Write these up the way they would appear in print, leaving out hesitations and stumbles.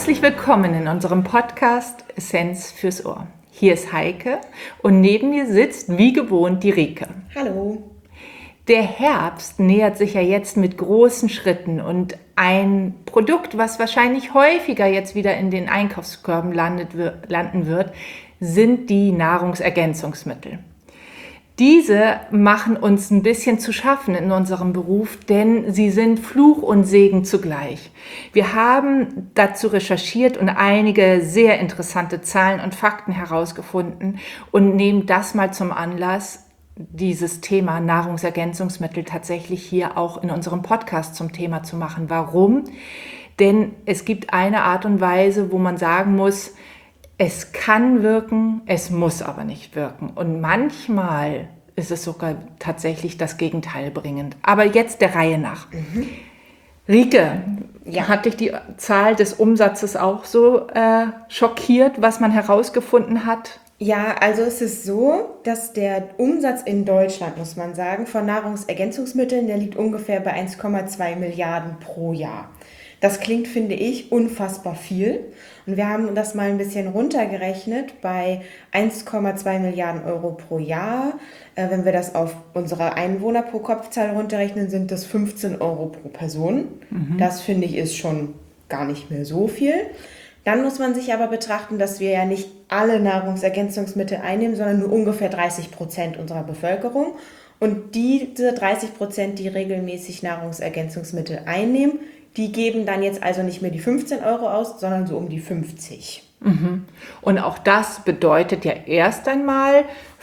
Herzlich willkommen in unserem Podcast Essenz fürs Ohr. Hier ist Heike und neben mir sitzt wie gewohnt die Rike. Hallo. Der Herbst nähert sich ja jetzt mit großen Schritten und ein Produkt, was wahrscheinlich häufiger jetzt wieder in den Einkaufskörben landen wird, sind die Nahrungsergänzungsmittel. Diese machen uns ein bisschen zu schaffen in unserem Beruf, denn sie sind Fluch und Segen zugleich. Wir haben dazu recherchiert und einige sehr interessante Zahlen und Fakten herausgefunden und nehmen das mal zum Anlass, dieses Thema Nahrungsergänzungsmittel tatsächlich hier auch in unserem Podcast zum Thema zu machen. Warum? Denn es gibt eine Art und Weise, wo man sagen muss, es kann wirken, es muss aber nicht wirken. Und manchmal ist es sogar tatsächlich das Gegenteil bringend. Aber jetzt der Reihe nach. Rike, hat dich die Zahl des Umsatzes auch so schockiert, was man herausgefunden hat? Ja, also es ist so, dass der Umsatz in Deutschland, muss man sagen, von Nahrungsergänzungsmitteln, der liegt ungefähr bei 1,2 Milliarden pro Jahr. Das klingt, finde ich, unfassbar viel. Und wir haben das mal ein bisschen runtergerechnet bei 1,2 Milliarden Euro pro Jahr. Wenn wir das auf unsere Einwohner pro Kopfzahl runterrechnen, sind das 15 Euro pro Person. Das, finde ich, ist schon gar nicht mehr so viel. Dann muss man sich aber betrachten, dass wir ja nicht alle Nahrungsergänzungsmittel einnehmen, sondern nur ungefähr 30% unserer Bevölkerung. Und diese 30%, die regelmäßig Nahrungsergänzungsmittel einnehmen, die geben dann jetzt also nicht mehr die 15 Euro aus, sondern so um die 50. Und auch das bedeutet ja erst einmal,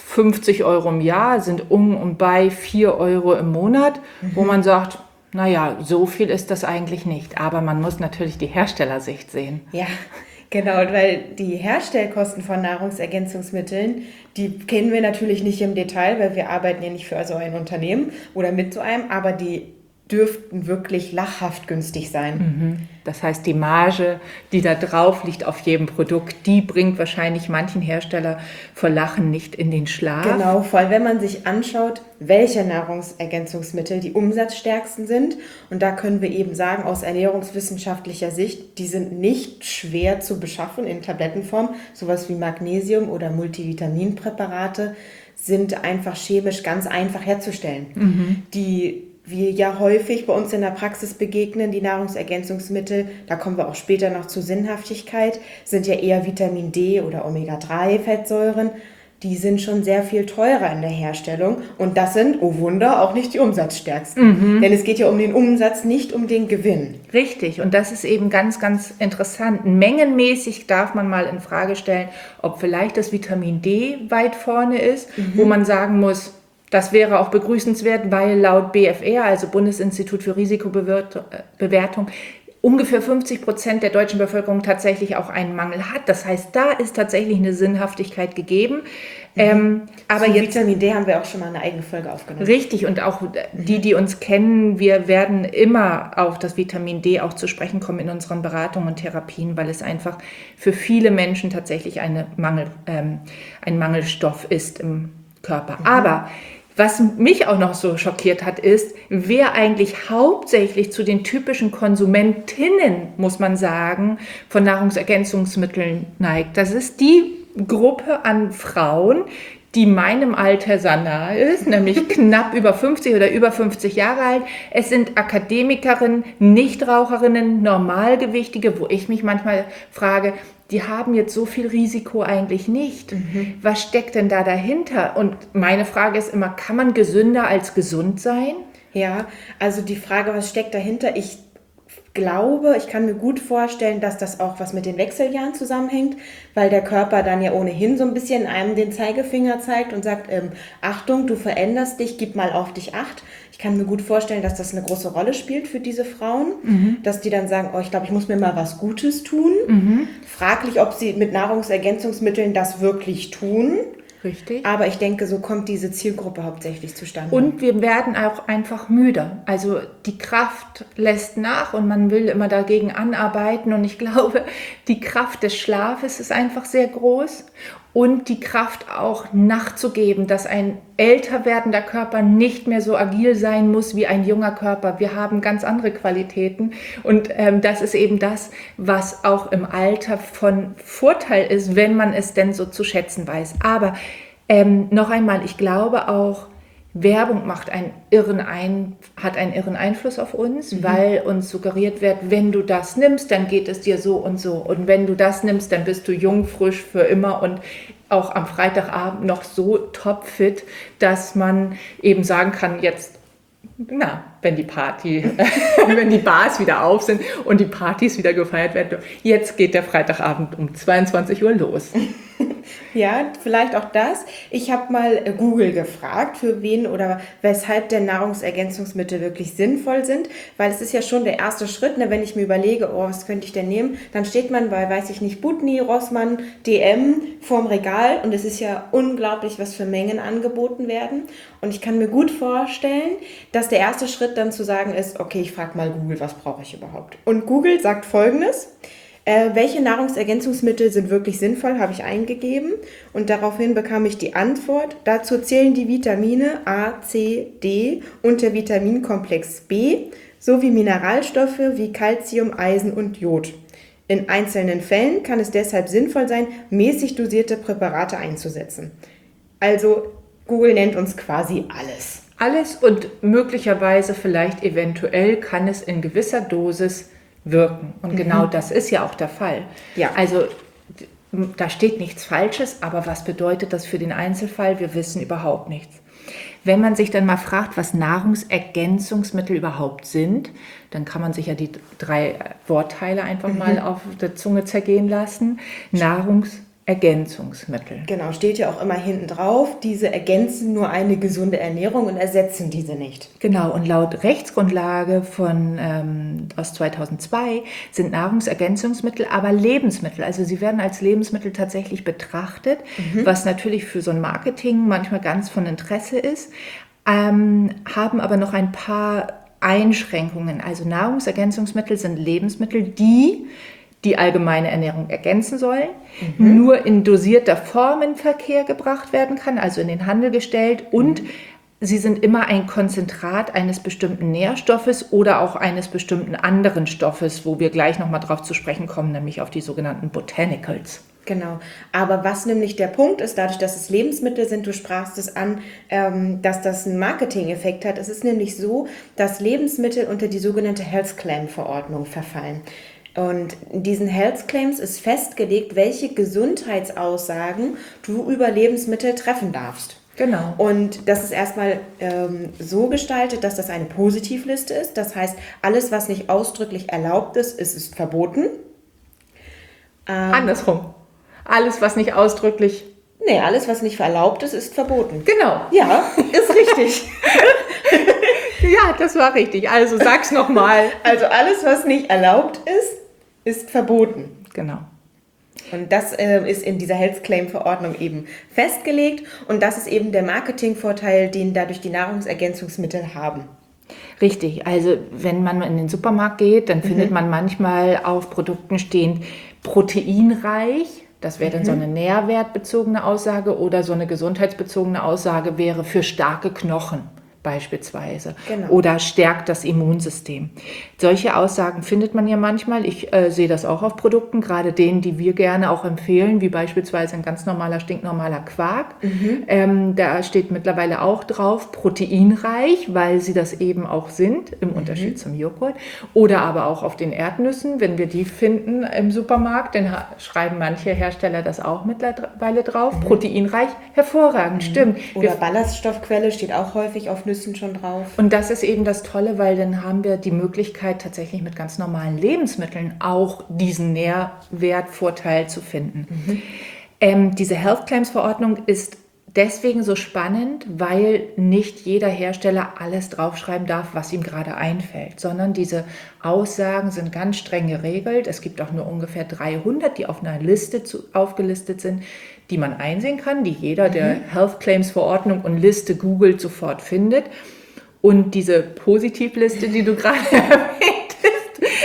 50 Euro im Jahr sind um und bei 4 Euro im Monat, wo man sagt, naja, so viel ist das eigentlich nicht. Aber man muss natürlich die Herstellersicht sehen. Ja, genau, weil die Herstellkosten von Nahrungsergänzungsmitteln, die kennen wir natürlich nicht im Detail, weil wir arbeiten ja nicht für so ein Unternehmen oder mit so einem, aber die dürften wirklich lachhaft günstig sein. Das heißt, die Marge, die da drauf liegt auf jedem Produkt, die bringt wahrscheinlich manchen Hersteller vor Lachen nicht in den Schlaf. Genau, vor allem wenn man sich anschaut, welche Nahrungsergänzungsmittel die umsatzstärksten sind. Und da können wir eben sagen, aus ernährungswissenschaftlicher Sicht, die sind nicht schwer zu beschaffen in Tablettenform. Sowas wie Magnesium oder Multivitaminpräparate sind einfach chemisch ganz einfach herzustellen. Die wir ja häufig bei uns in der Praxis begegnen, die Nahrungsergänzungsmittel, da kommen wir auch später noch zur Sinnhaftigkeit, sind ja eher Vitamin D oder Omega-3-Fettsäuren. Die sind schon sehr viel teurer in der Herstellung und das sind, oh Wunder, auch nicht die umsatzstärksten. Denn es geht ja um den Umsatz, nicht um den Gewinn. Richtig, und das ist eben ganz, ganz interessant. Mengenmäßig darf man mal in Frage stellen, ob vielleicht das Vitamin D weit vorne ist, wo man sagen muss, das wäre auch begrüßenswert, weil laut BfR, also Bundesinstitut für Risikobewertung, ungefähr 50% der deutschen Bevölkerung tatsächlich auch einen Mangel hat. Das heißt, da ist tatsächlich eine Sinnhaftigkeit gegeben. Aber jetzt Vitamin D haben wir auch schon mal eine eigene Folge aufgenommen. Richtig, und auch die uns kennen, wir werden immer auf das Vitamin D auch zu sprechen kommen in unseren Beratungen und Therapien, weil es einfach für viele Menschen tatsächlich ein Mangelstoff ist im Körper. Aber was mich auch noch so schockiert hat, ist, wer eigentlich hauptsächlich zu den typischen Konsumentinnen, muss man sagen, von Nahrungsergänzungsmitteln neigt. Das ist die Gruppe an Frauen, die meinem Alter sehr nahe ist, nämlich knapp über 50 oder über 50 Jahre alt. Es sind Akademikerinnen, Nichtraucherinnen, Normalgewichtige, wo ich mich manchmal frage, die haben jetzt so viel Risiko eigentlich nicht. Was steckt denn da dahinter? Und meine Frage ist immer, kann man gesünder als gesund sein? Ja, also die Frage, was steckt dahinter? Ich glaube, ich kann mir gut vorstellen, dass das auch was mit den Wechseljahren zusammenhängt, weil der Körper dann ja ohnehin so ein bisschen einem den Zeigefinger zeigt und sagt, Achtung, du veränderst dich, gib mal auf dich Acht. Ich kann mir gut vorstellen, dass das eine große Rolle spielt für diese Frauen, dass die dann sagen, oh, ich glaube, ich muss mir mal was Gutes tun. Fraglich, ob sie mit Nahrungsergänzungsmitteln das wirklich tun. Richtig. Aber ich denke, so kommt diese Zielgruppe hauptsächlich zustande. Und wir werden auch einfach müde. Also die Kraft lässt nach und man will immer dagegen anarbeiten. Und ich glaube, die Kraft des Schlafes ist einfach sehr groß. und die Kraft auch nachzugeben, dass ein älter werdender Körper nicht mehr so agil sein muss wie ein junger Körper. Wir haben ganz andere Qualitäten und das ist eben das, was auch im Alter von Vorteil ist, wenn man es denn so zu schätzen weiß. Aber noch einmal, ich glaube auch, Werbung hat einen irren Einfluss auf uns, weil uns suggeriert wird, wenn du das nimmst, dann geht es dir so und so. Und wenn du das nimmst, dann bist du jung, frisch für immer und auch am Freitagabend noch so topfit, dass man eben sagen kann, jetzt, wenn die Bars wieder auf sind und die Partys wieder gefeiert werden, jetzt geht der Freitagabend um 22 Uhr los. Ja, vielleicht auch das. Ich habe mal Google gefragt, für wen oder weshalb denn Nahrungsergänzungsmittel wirklich sinnvoll sind, weil es ist ja schon der erste Schritt, ne, wenn ich mir überlege, was könnte ich denn nehmen, dann steht man bei, weiß ich nicht, Butni, Rossmann, DM vorm Regal und es ist ja unglaublich, was für Mengen angeboten werden und ich kann mir gut vorstellen, dass der erste Schritt dann zu sagen ist, okay, ich frage mal Google, was brauche ich überhaupt? Und Google sagt Folgendes: welche Nahrungsergänzungsmittel sind wirklich sinnvoll, habe ich eingegeben und daraufhin bekam ich die Antwort. Dazu zählen die Vitamine A, C, D und der Vitaminkomplex B sowie Mineralstoffe wie Calcium, Eisen und Jod. In einzelnen Fällen kann es deshalb sinnvoll sein, mäßig dosierte Präparate einzusetzen. Also Google nennt uns quasi alles. Alles und möglicherweise vielleicht eventuell kann es in gewisser Dosis wirken. Und genau das ist ja auch der Fall. Ja. Also da steht nichts Falsches, aber was bedeutet das für den Einzelfall? Wir wissen überhaupt nichts. Wenn man sich dann mal fragt, was Nahrungsergänzungsmittel überhaupt sind, dann kann man sich ja die 3 Wortteile einfach mal auf der Zunge zergehen lassen. Nahrungsergänzungsmittel. Genau, steht ja auch immer hinten drauf, diese ergänzen nur eine gesunde Ernährung und ersetzen diese nicht. Genau, und laut Rechtsgrundlage aus 2002 sind Nahrungsergänzungsmittel aber Lebensmittel. Also sie werden als Lebensmittel tatsächlich betrachtet, was natürlich für so ein Marketing manchmal ganz von Interesse ist, haben aber noch ein paar Einschränkungen. Also Nahrungsergänzungsmittel sind Lebensmittel, die allgemeine Ernährung ergänzen sollen, nur in dosierter Form in Verkehr gebracht werden kann, also in den Handel gestellt und sie sind immer ein Konzentrat eines bestimmten Nährstoffes oder auch eines bestimmten anderen Stoffes, wo wir gleich nochmal drauf zu sprechen kommen, nämlich auf die sogenannten Botanicals. Genau, aber was nämlich der Punkt ist, dadurch, dass es Lebensmittel sind, du sprachst es an, dass das einen Marketing-Effekt hat. Es ist nämlich so, dass Lebensmittel unter die sogenannte Health Claim-Verordnung verfallen. Und in diesen Health Claims ist festgelegt, welche Gesundheitsaussagen du über Lebensmittel treffen darfst. Genau. Und das ist erstmal so gestaltet, dass das eine Positivliste ist. Das heißt, alles, was nicht ausdrücklich erlaubt ist, ist verboten. Andersrum. Alles, was nicht ausdrücklich... Nee, alles, was nicht erlaubt ist verboten. Genau. Ja, ist richtig. Ja, das war richtig. Also sag's nochmal. Also alles, was nicht erlaubt ist verboten. Genau. Und das ist in dieser Health Claim Verordnung eben festgelegt. Und das ist eben der Marketingvorteil, den dadurch die Nahrungsergänzungsmittel haben. Richtig. Also wenn man in den Supermarkt geht, dann findet man manchmal auf Produkten stehend proteinreich. Das wäre dann so eine nährwertbezogene Aussage oder so eine gesundheitsbezogene Aussage wäre für starke Knochen beispielsweise. Genau. Oder stärkt das Immunsystem. Solche Aussagen findet man ja manchmal. Ich sehe das auch auf Produkten, gerade denen, die wir gerne auch empfehlen, wie beispielsweise ein ganz normaler, stinknormaler Quark. Da steht mittlerweile auch drauf, proteinreich, weil sie das eben auch sind, im Unterschied zum Joghurt. Oder aber auch auf den Erdnüssen, wenn wir die finden im Supermarkt, dann schreiben manche Hersteller das auch mittlerweile drauf. Proteinreich, hervorragend, stimmt. Oder Ballaststoffquelle steht auch häufig auf Nüssen schon drauf. Und das ist eben das Tolle, weil dann haben wir die Möglichkeit, tatsächlich mit ganz normalen Lebensmitteln auch diesen Nährwertvorteil zu finden. Diese Health Claims Verordnung ist deswegen so spannend, weil nicht jeder Hersteller alles draufschreiben darf, was ihm gerade einfällt, sondern diese Aussagen sind ganz streng geregelt. Es gibt auch nur ungefähr 300, die auf einer Liste aufgelistet sind, die man einsehen kann, die jeder der Health Claims Verordnung und Liste googelt sofort findet. Und diese Positivliste, die du gerade erwähnt hast,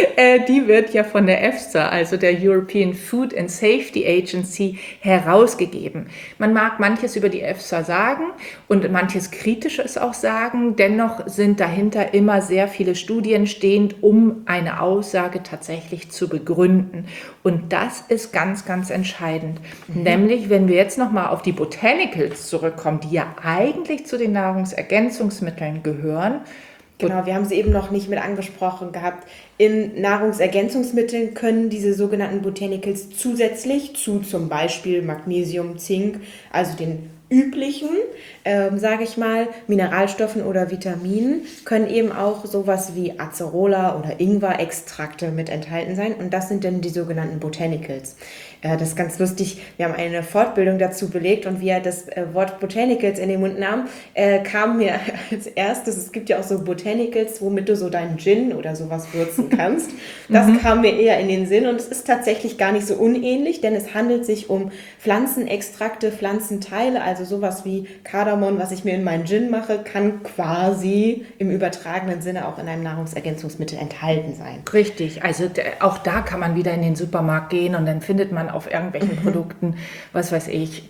Die wird ja von der EFSA, also der European Food and Safety Agency, herausgegeben. Man mag manches über die EFSA sagen und manches Kritisches auch sagen. Dennoch sind dahinter immer sehr viele Studien stehend, um eine Aussage tatsächlich zu begründen. Und das ist ganz, ganz entscheidend. Nämlich, wenn wir jetzt nochmal auf die Botanicals zurückkommen, die ja eigentlich zu den Nahrungsergänzungsmitteln gehören. Genau, wir haben sie eben noch nicht mit angesprochen gehabt. In Nahrungsergänzungsmitteln können diese sogenannten Botanicals zusätzlich zu zum Beispiel Magnesium, Zink, also den üblichen, sage ich mal, Mineralstoffen oder Vitaminen, können eben auch sowas wie Acerola oder Ingwer-Extrakte mit enthalten sein. Und das sind dann die sogenannten Botanicals. Das ist ganz lustig. Wir haben eine Fortbildung dazu belegt und wie er das Wort Botanicals in den Mund nahm, kam mir als erstes, es gibt ja auch so Botanicals, womit du so deinen Gin oder sowas würzen kannst. Das kam mir eher in den Sinn und es ist tatsächlich gar nicht so unähnlich, denn es handelt sich um Pflanzenextrakte, Pflanzenteile, also sowas wie Kardamom, was ich mir in meinen Gin mache, kann quasi im übertragenen Sinne auch in einem Nahrungsergänzungsmittel enthalten sein. Richtig, also auch da kann man wieder in den Supermarkt gehen und dann findet man auf irgendwelchen Produkten, was weiß ich,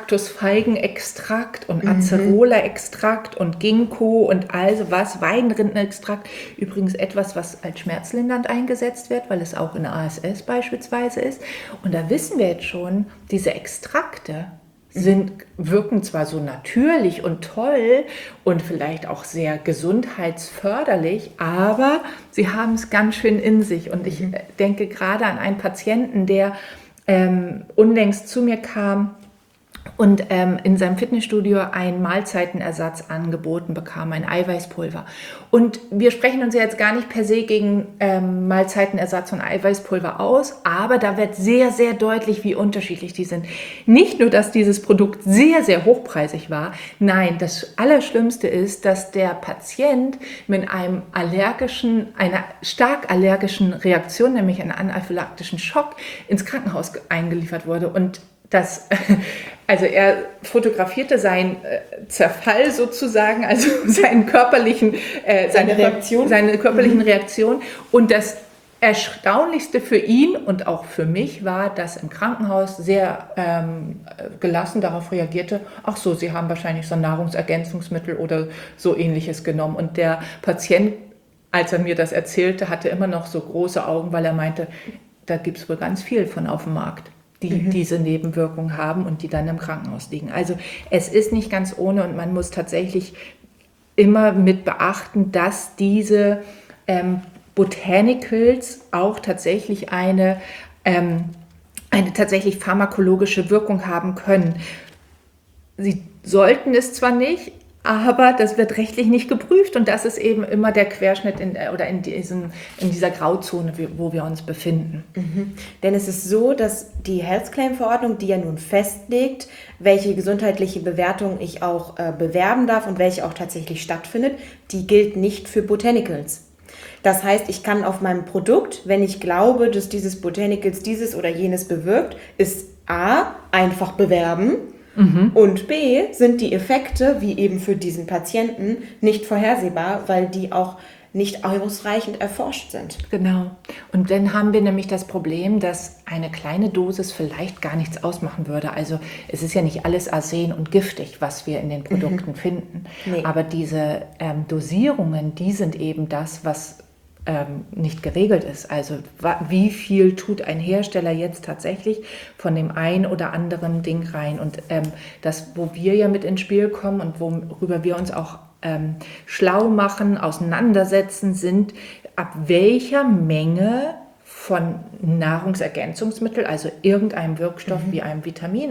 Kaktusfeigenextrakt und Acerola-Extrakt und Ginkgo und also was, Weinrindenextrakt. Übrigens etwas, was als schmerzlindernd eingesetzt wird, weil es auch in ASS beispielsweise ist. Und da wissen wir jetzt schon, diese Extrakte wirken zwar so natürlich und toll und vielleicht auch sehr gesundheitsförderlich, aber sie haben es ganz schön in sich. Und ich denke gerade an einen Patienten, der unlängst zu mir kam und in seinem Fitnessstudio einen Mahlzeitenersatz angeboten bekam, ein Eiweißpulver. Und wir sprechen uns ja jetzt gar nicht per se gegen Mahlzeitenersatz und Eiweißpulver aus, aber da wird sehr, sehr deutlich, wie unterschiedlich die sind. Nicht nur, dass dieses Produkt sehr, sehr hochpreisig war, nein, das Allerschlimmste ist, dass der Patient mit einer stark allergischen Reaktion, nämlich einem anaphylaktischen Schock, ins Krankenhaus eingeliefert wurde. Und also er fotografierte seinen Zerfall sozusagen, also seine körperlichen Reaktionen. Und das Erstaunlichste für ihn und auch für mich war, dass im Krankenhaus sehr gelassen darauf reagierte, ach so, Sie haben wahrscheinlich so ein Nahrungsergänzungsmittel oder so Ähnliches genommen. Und der Patient, als er mir das erzählte, hatte immer noch so große Augen, weil er meinte, da gibt es wohl ganz viel von auf dem Markt, die diese Nebenwirkungen haben und die dann im Krankenhaus liegen. Also es ist nicht ganz ohne und man muss tatsächlich immer mit beachten, dass diese Botanicals auch tatsächlich eine tatsächlich pharmakologische Wirkung haben können. Sie sollten es zwar nicht, aber das wird rechtlich nicht geprüft und das ist eben immer der Querschnitt in dieser Grauzone, wo wir uns befinden. Denn es ist so, dass die Health Claim Verordnung, die ja nun festlegt, welche gesundheitliche Bewertung ich auch bewerben darf und welche auch tatsächlich stattfindet, die gilt nicht für Botanicals. Das heißt, ich kann auf meinem Produkt, wenn ich glaube, dass dieses Botanicals dieses oder jenes bewirkt, ist A, einfach bewerben. Und B, sind die Effekte, wie eben für diesen Patienten, nicht vorhersehbar, weil die auch nicht ausreichend erforscht sind. Genau. Und dann haben wir nämlich das Problem, dass eine kleine Dosis vielleicht gar nichts ausmachen würde. Also es ist ja nicht alles Arsen und giftig, was wir in den Produkten finden. Nee. Aber diese Dosierungen, die sind eben das, was nicht geregelt ist. Also wie viel tut ein Hersteller jetzt tatsächlich von dem ein oder anderen Ding rein? Und das, wo wir ja mit ins Spiel kommen und worüber wir uns auch schlau machen, auseinandersetzen, sind, ab welcher Menge von Nahrungsergänzungsmittel, also irgendeinem Wirkstoff wie einem Vitamin,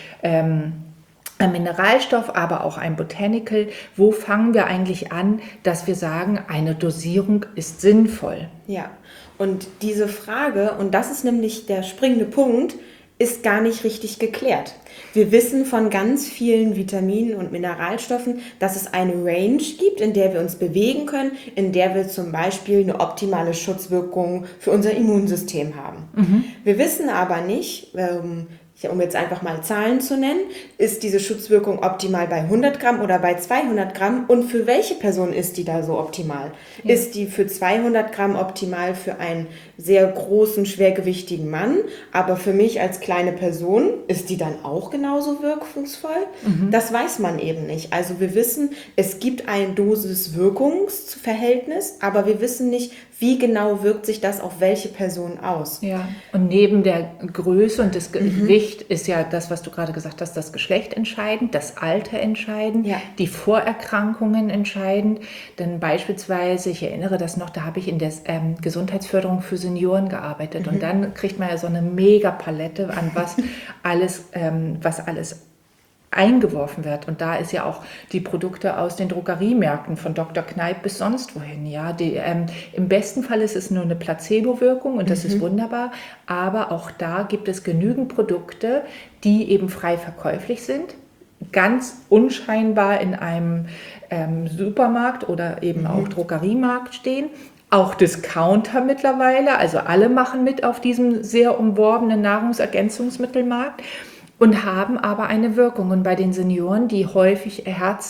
ein Mineralstoff, aber auch ein Botanical. Wo fangen wir eigentlich an, dass wir sagen, eine Dosierung ist sinnvoll? Ja, und diese Frage, und das ist nämlich der springende Punkt, ist gar nicht richtig geklärt. Wir wissen von ganz vielen Vitaminen und Mineralstoffen, dass es eine Range gibt, in der wir uns bewegen können, in der wir zum Beispiel eine optimale Schutzwirkung für unser Immunsystem haben. Wir wissen aber nicht, um jetzt einfach mal Zahlen zu nennen, ist diese Schutzwirkung optimal bei 100 Gramm oder bei 200 Gramm und für welche Person ist die da so optimal? Ja. Ist die für 200 Gramm optimal für einen sehr großen, schwergewichtigen Mann, aber für mich als kleine Person ist die dann auch genauso wirkungsvoll? Das weiß man eben nicht. Also wir wissen, es gibt ein Dosis-Wirkungsverhältnis, aber wir wissen nicht, wie genau wirkt sich das auf welche Person aus. Ja, und neben der Größe und das Gewicht ist ja das, was du gerade gesagt hast, das Geschlecht entscheidend, das Alter entscheidend, die Vorerkrankungen entscheidend. Denn beispielsweise, ich erinnere das noch, da habe ich in der Gesundheitsförderung für Senioren gearbeitet und dann kriegt man ja so eine Mega-Palette an was alles eingeworfen wird. Und da ist ja auch die Produkte aus den Drogeriemärkten von Dr. Kneipp bis sonst wohin. Ja, im besten Fall ist es nur eine Placebo-Wirkung und das ist wunderbar. Aber auch da gibt es genügend Produkte, die eben frei verkäuflich sind, ganz unscheinbar in einem Supermarkt oder eben auch Drogeriemarkt stehen. Auch Discounter mittlerweile, also alle machen mit auf diesem sehr umworbenen Nahrungsergänzungsmittelmarkt. Und haben aber eine Wirkung. Und bei den Senioren, die häufig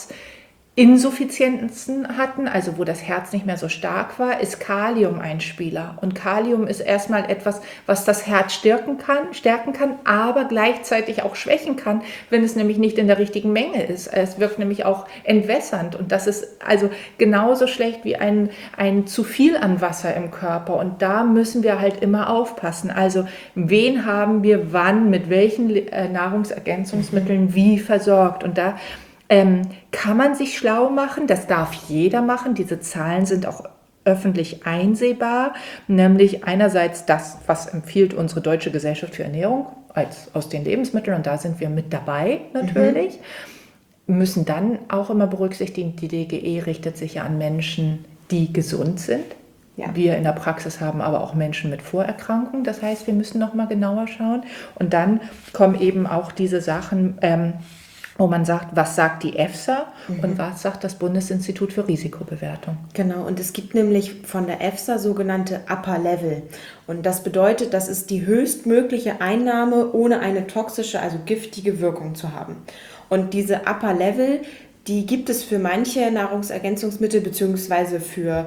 Herzinsuffizienzen hatten, also wo das Herz nicht mehr so stark war, ist Kalium ein Spieler. Und Kalium ist erstmal etwas, was das Herz stärken kann, aber gleichzeitig auch schwächen kann, wenn es nämlich nicht in der richtigen Menge ist. Es wirkt nämlich auch entwässernd. Und das ist also genauso schlecht wie ein zu viel an Wasser im Körper. Und da müssen wir halt immer aufpassen. Also wen haben wir wann, mit welchen Nahrungsergänzungsmitteln wie versorgt. Und da kann man sich schlau machen, das darf jeder machen. Diese Zahlen sind auch öffentlich einsehbar, nämlich einerseits das, was empfiehlt unsere Deutsche Gesellschaft für Ernährung aus den Lebensmitteln, und da sind wir mit dabei natürlich, müssen dann auch immer berücksichtigen, die DGE richtet sich ja an Menschen, die gesund sind. Ja. Wir in der Praxis haben aber auch Menschen mit Vorerkrankungen, das heißt, wir müssen noch mal genauer schauen. Und dann kommen eben auch diese Sachen, wo man sagt, was sagt die EFSA und was sagt das Bundesinstitut für Risikobewertung. Genau, und es gibt nämlich von der EFSA sogenannte Upper Level. Und das bedeutet, das ist die höchstmögliche Einnahme, ohne eine toxische, also giftige Wirkung zu haben. Und diese Upper Level, die gibt es für manche Nahrungsergänzungsmittel beziehungsweise für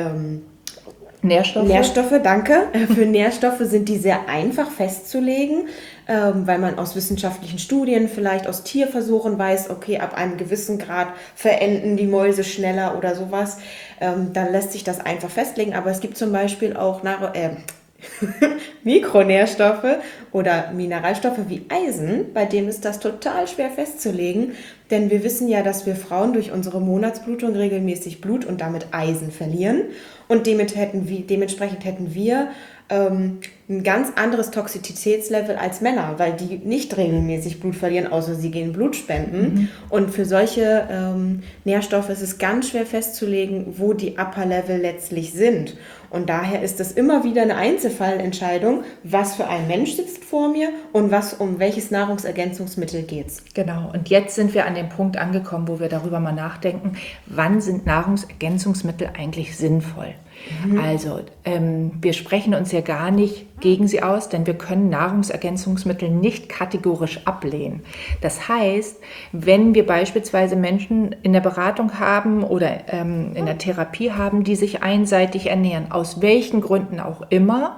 Nährstoffe, danke. Für Nährstoffe sind die sehr einfach festzulegen, weil man aus wissenschaftlichen Studien, vielleicht aus Tierversuchen weiß, okay, ab einem gewissen Grad verenden die Mäuse schneller oder sowas. Dann lässt sich das einfach festlegen. Aber es gibt zum Beispiel auch Mikronährstoffe oder Mineralstoffe wie Eisen, bei denen ist das total schwer festzulegen, denn wir wissen ja, dass wir Frauen durch unsere Monatsblutung regelmäßig Blut und damit Eisen verlieren und dementsprechend hätten wir ein ganz anderes Toxizitätslevel als Männer, weil die nicht regelmäßig Blut verlieren, außer sie gehen Blut spenden. Und für solche Nährstoffe ist es ganz schwer festzulegen, wo die Upper Level letztlich sind. Und daher ist es immer wieder eine Einzelfallentscheidung, was für ein Mensch sitzt vor mir und um welches Nahrungsergänzungsmittel geht's. Genau, und jetzt sind wir an dem Punkt angekommen, wo wir darüber mal nachdenken, wann sind Nahrungsergänzungsmittel eigentlich sinnvoll? Also wir sprechen uns ja gar nicht gegen sie aus, denn wir können Nahrungsergänzungsmittel nicht kategorisch ablehnen. Das heißt, wenn wir beispielsweise Menschen in der Beratung haben oder in der Therapie haben, die sich einseitig ernähren, aus welchen Gründen auch immer,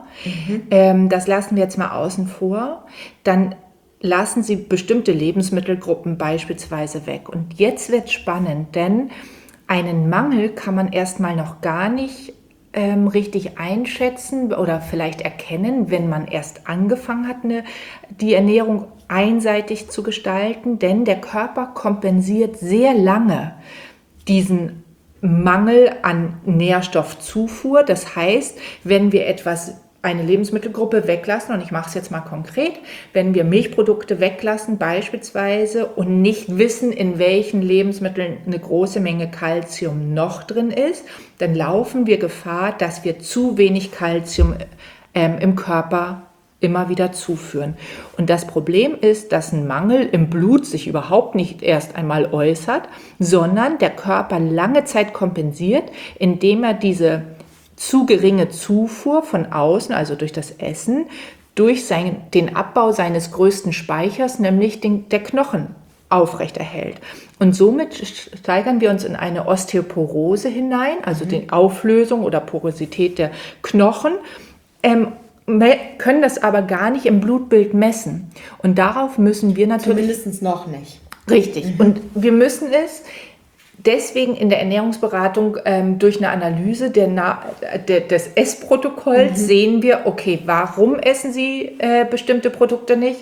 das lassen wir jetzt mal außen vor, dann lassen Sie bestimmte Lebensmittelgruppen beispielsweise weg. Und jetzt wird es spannend, denn einen Mangel kann man erstmal noch gar nicht richtig einschätzen oder vielleicht erkennen, wenn man erst angefangen hat, die Ernährung einseitig zu gestalten, denn der Körper kompensiert sehr lange diesen Mangel an Nährstoffzufuhr. Das heißt, wenn wir eine Lebensmittelgruppe weglassen, und ich mache es jetzt mal konkret, wenn wir Milchprodukte weglassen beispielsweise und nicht wissen, in welchen Lebensmitteln eine große Menge Kalzium noch drin ist, dann laufen wir Gefahr, dass wir zu wenig Kalzium im Körper immer wieder zuführen. Und das Problem ist, dass ein Mangel im Blut sich überhaupt nicht erst einmal äußert, sondern der Körper lange Zeit kompensiert, indem er diese zu geringe Zufuhr von außen, also durch das Essen, durch den Abbau seines größten Speichers, nämlich der Knochen, aufrechterhält. Und somit steigern wir uns in eine Osteoporose hinein, also die Auflösung oder Porosität der Knochen, können das aber gar nicht im Blutbild messen. Und darauf müssen wir natürlich... Zumindest noch nicht. Richtig. Und wir müssen es deswegen in der Ernährungsberatung durch eine Analyse des Essprotokolls sehen wir, okay, warum essen Sie bestimmte Produkte nicht?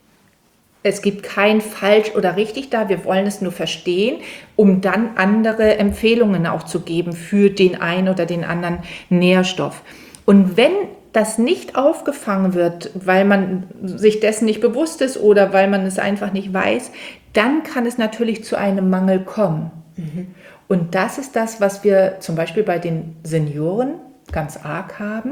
Es gibt kein falsch oder richtig da, wir wollen es nur verstehen, um dann andere Empfehlungen auch zu geben für den einen oder den anderen Nährstoff. Und wenn das nicht aufgefangen wird, weil man sich dessen nicht bewusst ist oder weil man es einfach nicht weiß, dann kann es natürlich zu einem Mangel kommen. Und das ist das, was wir zum Beispiel bei den Senioren ganz arg haben.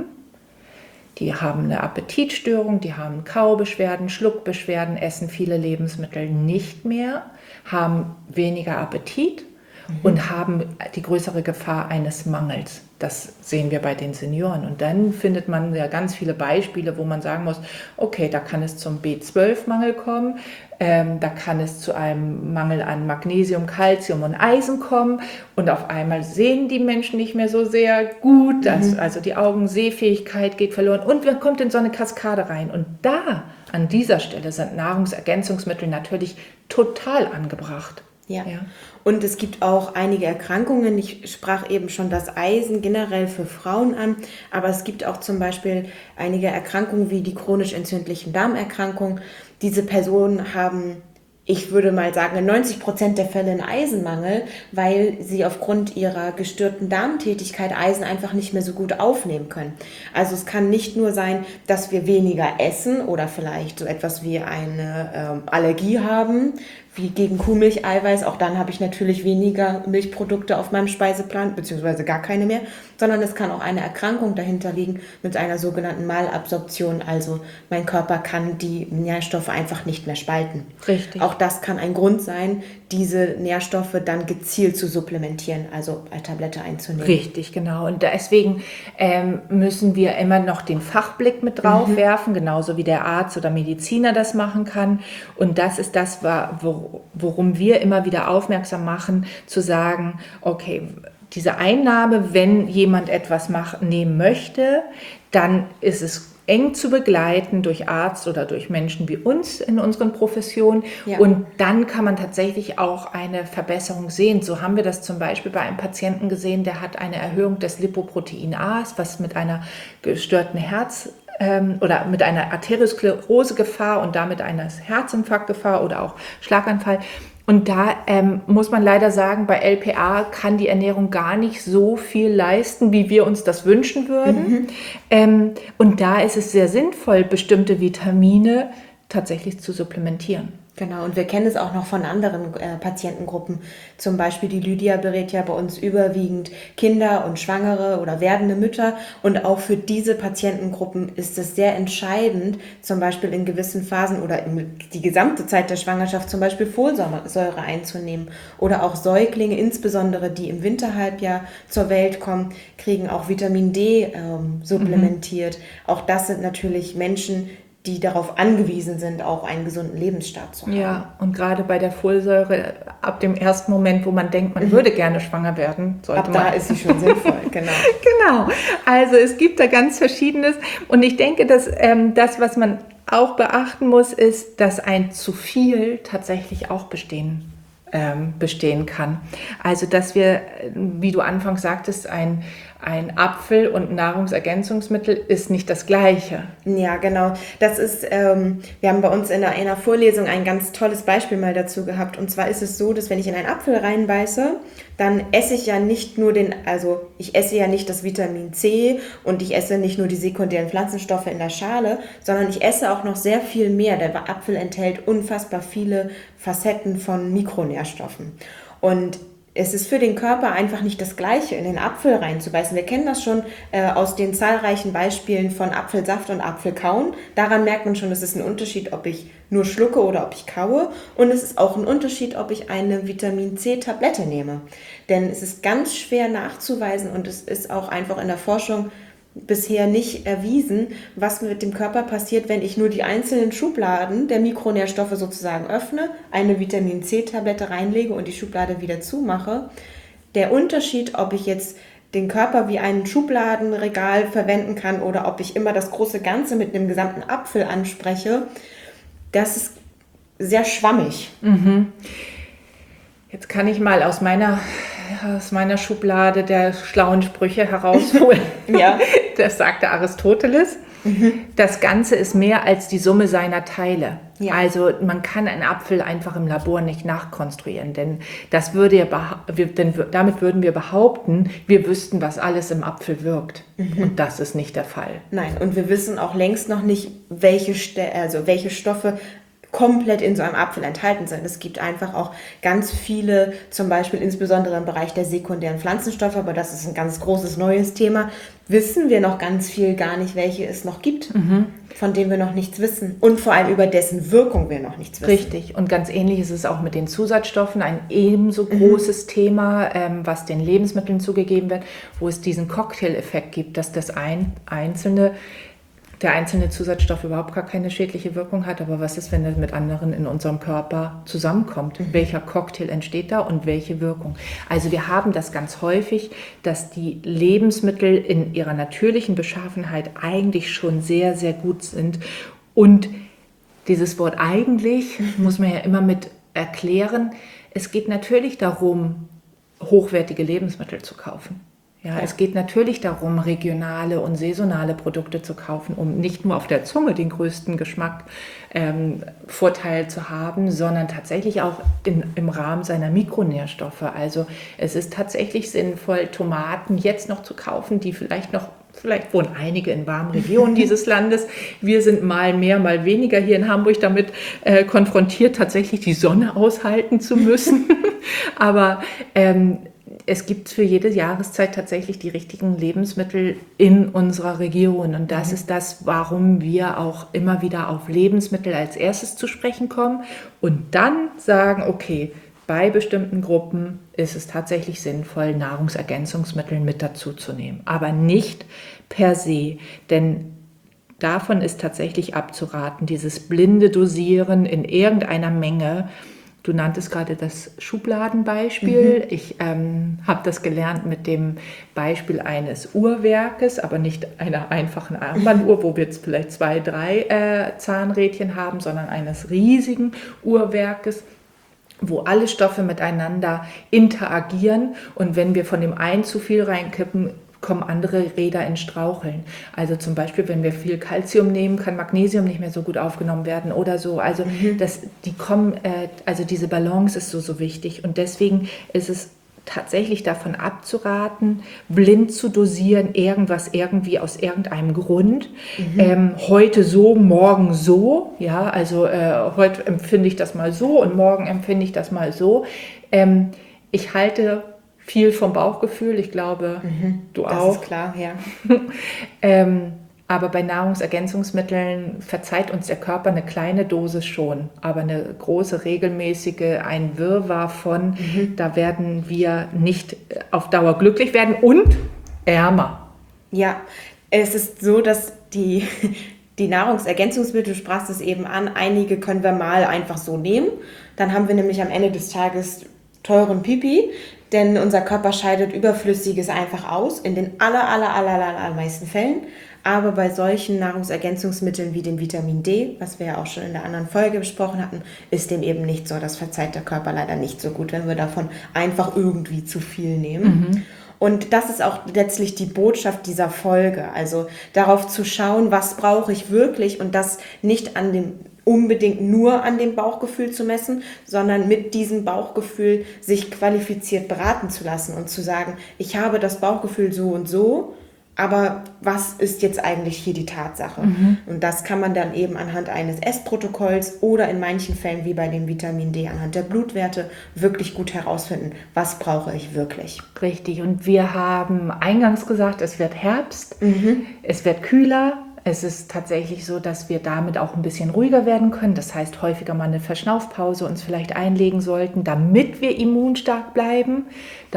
Die haben eine Appetitstörung, die haben Kaubeschwerden, Schluckbeschwerden, essen viele Lebensmittel nicht mehr, haben weniger Appetit und haben die größere Gefahr eines Mangels. Das sehen wir bei den Senioren. Und dann findet man ja ganz viele Beispiele, wo man sagen muss, okay, da kann es zum B12-Mangel kommen, da kann es zu einem Mangel an Magnesium, Calcium und Eisen kommen. Und auf einmal sehen die Menschen nicht mehr so sehr gut, also die Augensehfähigkeit geht verloren und man kommt in so eine Kaskade rein. Und da, an dieser Stelle, sind Nahrungsergänzungsmittel natürlich total angebracht. Ja. Und es gibt auch einige Erkrankungen. Ich sprach eben schon das Eisen generell für Frauen an, aber es gibt auch zum Beispiel einige Erkrankungen wie die chronisch entzündlichen Darmerkrankungen. Diese Personen haben, ich würde mal sagen, in 90% der Fälle einen Eisenmangel, weil sie aufgrund ihrer gestörten Darmtätigkeit Eisen einfach nicht mehr so gut aufnehmen können. Also es kann nicht nur sein, dass wir weniger essen oder vielleicht so etwas wie eine Allergie haben, wie gegen Kuhmilcheiweiß. Auch dann habe ich natürlich weniger Milchprodukte auf meinem Speiseplan, beziehungsweise gar keine mehr, sondern es kann auch eine Erkrankung dahinter liegen mit einer sogenannten Malabsorption. Also mein Körper kann die Nährstoffe einfach nicht mehr spalten. Richtig. Auch das kann ein Grund sein, diese Nährstoffe dann gezielt zu supplementieren, also als Tablette einzunehmen. Richtig, genau. Und deswegen müssen wir immer noch den Fachblick mit drauf werfen, genauso wie der Arzt oder Mediziner das machen kann. Und das ist das, worum wir immer wieder aufmerksam machen, zu sagen, okay, diese Einnahme, wenn jemand etwas nehmen möchte, dann ist es eng zu begleiten durch Arzt oder durch Menschen wie uns in unseren Professionen. Ja. Und dann kann man tatsächlich auch eine Verbesserung sehen. So haben wir das zum Beispiel bei einem Patienten gesehen, der hat eine Erhöhung des Lipoprotein A's, was mit einer gestörten oder mit einer Arteriosklerose-Gefahr und damit einer Herzinfarktgefahr oder auch Schlaganfall. Und da muss man leider sagen, bei LPA kann die Ernährung gar nicht so viel leisten, wie wir uns das wünschen würden. Und da ist es sehr sinnvoll, bestimmte Vitamine tatsächlich zu supplementieren. Genau, und wir kennen es auch noch von anderen Patientengruppen. Zum Beispiel die Lydia berät ja bei uns überwiegend Kinder und Schwangere oder werdende Mütter. Und auch für diese Patientengruppen ist es sehr entscheidend, zum Beispiel in gewissen Phasen oder die gesamte Zeit der Schwangerschaft zum Beispiel Folsäure einzunehmen. Oder auch Säuglinge, insbesondere die im Winterhalbjahr zur Welt kommen, kriegen auch Vitamin D supplementiert. Auch das sind natürlich Menschen, die darauf angewiesen sind, auch einen gesunden Lebensstil zu haben. Ja, und gerade bei der Folsäure, ab dem ersten Moment, wo man denkt, man würde gerne schwanger werden, sollte man... Ab da ist sie schon sinnvoll, genau. Genau, also es gibt da ganz Verschiedenes und ich denke, dass das, was man auch beachten muss, ist, dass ein zu viel tatsächlich auch bestehen kann. Also dass wir, wie du anfangs sagtest, ein Apfel und Nahrungsergänzungsmittel ist nicht das Gleiche. Ja, genau. Das ist, wir haben bei uns in einer Vorlesung ein ganz tolles Beispiel mal dazu gehabt. Und zwar ist es so, dass wenn ich in einen Apfel reinbeiße, dann esse ich ja nicht nur ich esse ja nicht das Vitamin C und ich esse nicht nur die sekundären Pflanzenstoffe in der Schale, sondern ich esse auch noch sehr viel mehr. Der Apfel enthält unfassbar viele Facetten von Mikronährstoffen. Und es ist für den Körper einfach nicht das Gleiche, in den Apfel reinzubeißen. Wir kennen das schon aus den zahlreichen Beispielen von Apfelsaft und Apfelkauen. Daran merkt man schon, es ist ein Unterschied, ob ich nur schlucke oder ob ich kaue. Und es ist auch ein Unterschied, ob ich eine Vitamin-C-Tablette nehme. Denn es ist ganz schwer nachzuweisen und es ist auch einfach in der Forschung bisher nicht erwiesen, was mit dem Körper passiert, wenn ich nur die einzelnen Schubladen der Mikronährstoffe sozusagen öffne, eine Vitamin-C-Tablette reinlege und die Schublade wieder zumache. Der Unterschied, ob ich jetzt den Körper wie ein Schubladenregal verwenden kann oder ob ich immer das große Ganze mit einem gesamten Apfel anspreche, das ist sehr schwammig. Jetzt kann ich mal aus meiner Schublade der schlauen Sprüche herausholen. Ja. Das sagte Aristoteles. Das Ganze ist mehr als die Summe seiner Teile. Ja. Also man kann einen Apfel einfach im Labor nicht nachkonstruieren, denn das damit würden wir behaupten, wir wüssten, was alles im Apfel wirkt. Und das ist nicht der Fall. Nein, und wir wissen auch längst noch nicht, welche Stoffe komplett in so einem Apfel enthalten sind. Es gibt einfach auch ganz viele, zum Beispiel insbesondere im Bereich der sekundären Pflanzenstoffe, aber das ist ein ganz großes neues Thema, wissen wir noch ganz viel gar nicht, welche es noch gibt, von denen wir noch nichts wissen und vor allem über dessen Wirkung wir noch nichts wissen. Richtig. Und ganz ähnlich ist es auch mit den Zusatzstoffen, ein ebenso großes Thema, was den Lebensmitteln zugegeben wird, wo es diesen Cocktail-Effekt gibt, dass der einzelne Zusatzstoff überhaupt gar keine schädliche Wirkung hat, aber was ist, wenn er mit anderen in unserem Körper zusammenkommt? Welcher Cocktail entsteht da und welche Wirkung? Also wir haben das ganz häufig, dass die Lebensmittel in ihrer natürlichen Beschaffenheit eigentlich schon sehr, sehr gut sind. Und dieses Wort eigentlich muss man ja immer mit erklären. Es geht natürlich darum, hochwertige Lebensmittel zu kaufen. Ja, es geht natürlich darum, regionale und saisonale Produkte zu kaufen, um nicht nur auf der Zunge den größten Geschmacksvorteil zu haben, sondern tatsächlich auch im Rahmen seiner Mikronährstoffe. Also es ist tatsächlich sinnvoll, Tomaten jetzt noch zu kaufen, die vielleicht wohnen einige in warmen Regionen dieses Landes. Wir sind mal mehr, mal weniger hier in Hamburg damit konfrontiert, tatsächlich die Sonne aushalten zu müssen. Aber es gibt für jede Jahreszeit tatsächlich die richtigen Lebensmittel in unserer Region. Und das ist das, warum wir auch immer wieder auf Lebensmittel als erstes zu sprechen kommen und dann sagen, okay, bei bestimmten Gruppen ist es tatsächlich sinnvoll, Nahrungsergänzungsmittel mit dazu zu nehmen. Aber nicht per se, denn davon ist tatsächlich abzuraten, dieses blinde Dosieren in irgendeiner Menge. Du nanntest gerade das Schubladenbeispiel. Ich habe das gelernt mit dem Beispiel eines Uhrwerkes, aber nicht einer einfachen Armbanduhr, wo wir jetzt vielleicht 2, 3 Zahnrädchen haben, sondern eines riesigen Uhrwerkes, wo alle Stoffe miteinander interagieren. Und wenn wir von dem einen zu viel reinkippen, kommen andere Räder ins Straucheln. Also zum Beispiel, wenn wir viel Calcium nehmen, kann Magnesium nicht mehr so gut aufgenommen werden oder so. Also diese Balance ist so wichtig. Und deswegen ist es tatsächlich davon abzuraten, blind zu dosieren, irgendwas irgendwie aus irgendeinem Grund. Heute so, morgen so. Ja, also heute empfinde ich das mal so und morgen empfinde ich das mal so. Ich halte viel vom Bauchgefühl, ich glaube, du auch. Das ist klar, ja. Aber bei Nahrungsergänzungsmitteln verzeiht uns der Körper eine kleine Dosis schon, aber eine große, regelmäßige, ein Wirrwarr von, da werden wir nicht auf Dauer glücklich werden und ärmer. Ja, es ist so, dass die Nahrungsergänzungsmittel, du sprachst es eben an, einige können wir mal einfach so nehmen. Dann haben wir nämlich am Ende des Tages teuren Pipi, denn unser Körper scheidet Überflüssiges einfach aus, in den allermeisten Fällen. Aber bei solchen Nahrungsergänzungsmitteln wie dem Vitamin D, was wir ja auch schon in der anderen Folge besprochen hatten, ist dem eben nicht so. Das verzeiht der Körper leider nicht so gut, wenn wir davon einfach irgendwie zu viel nehmen. Und das ist auch letztlich die Botschaft dieser Folge. Also darauf zu schauen, was brauche ich wirklich und das nicht unbedingt nur an dem Bauchgefühl zu messen, sondern mit diesem Bauchgefühl sich qualifiziert beraten zu lassen und zu sagen, ich habe das Bauchgefühl so und so, aber was ist jetzt eigentlich hier die Tatsache? Und das kann man dann eben anhand eines Essprotokolls oder in manchen Fällen wie bei dem Vitamin D anhand der Blutwerte wirklich gut herausfinden, was brauche ich wirklich. Richtig, und wir haben eingangs gesagt, es wird Herbst, es wird kühler. Es ist tatsächlich so, dass wir damit auch ein bisschen ruhiger werden können. Das heißt, häufiger mal eine Verschnaufpause uns vielleicht einlegen sollten, damit wir immunstark bleiben,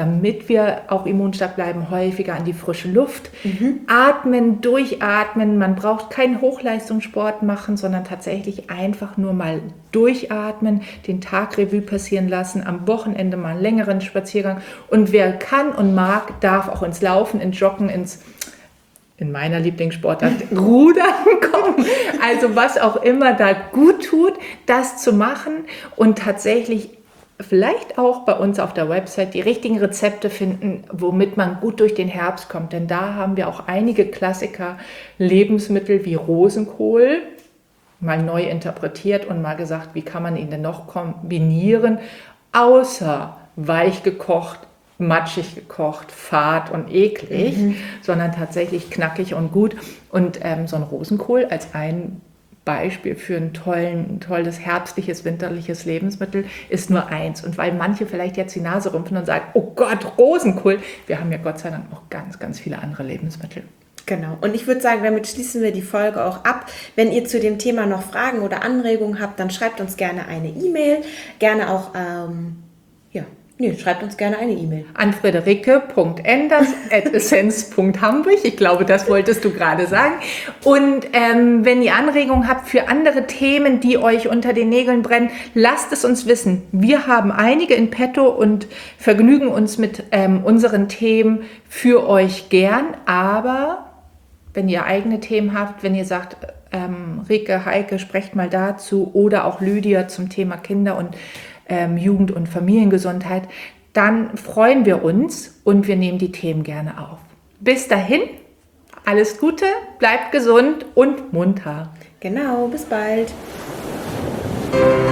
häufiger an die frische Luft. Atmen, durchatmen. Man braucht keinen Hochleistungssport machen, sondern tatsächlich einfach nur mal durchatmen, den Tag Revue passieren lassen, am Wochenende mal einen längeren Spaziergang. Und wer kann und mag, darf auch ins Laufen, ins Joggen, in meiner Lieblingssportart Rudern kommen. Also was auch immer da gut tut, das zu machen und tatsächlich vielleicht auch bei uns auf der Website die richtigen Rezepte finden, womit man gut durch den Herbst kommt. Denn da haben wir auch einige Klassiker, Lebensmittel wie Rosenkohl, mal neu interpretiert und mal gesagt, wie kann man ihn denn noch kombinieren, außer weich gekocht, matschig gekocht, fad und eklig, sondern tatsächlich knackig und gut. Und so ein Rosenkohl als ein Beispiel für ein tolles herbstliches, winterliches Lebensmittel ist nur eins. Und weil manche vielleicht jetzt die Nase rümpfen und sagen, oh Gott, Rosenkohl, wir haben ja Gott sei Dank noch ganz, ganz viele andere Lebensmittel. Genau. Und ich würde sagen, damit schließen wir die Folge auch ab. Wenn ihr zu dem Thema noch Fragen oder Anregungen habt, dann schreibt uns gerne eine E-Mail. Gerne auch, schreibt uns gerne eine E-Mail. An friederike.enders@essenz.hamburg. Ich glaube, das wolltest du gerade sagen. Und wenn ihr Anregungen habt für andere Themen, die euch unter den Nägeln brennen, lasst es uns wissen. Wir haben einige in petto und vergnügen uns mit unseren Themen für euch gern. Aber wenn ihr eigene Themen habt, wenn ihr sagt, Rike, Heike, sprecht mal dazu oder auch Lydia zum Thema Kinder und Jugend- und Familiengesundheit, dann freuen wir uns und wir nehmen die Themen gerne auf. Bis dahin, alles Gute, bleibt gesund und munter. Genau, bis bald.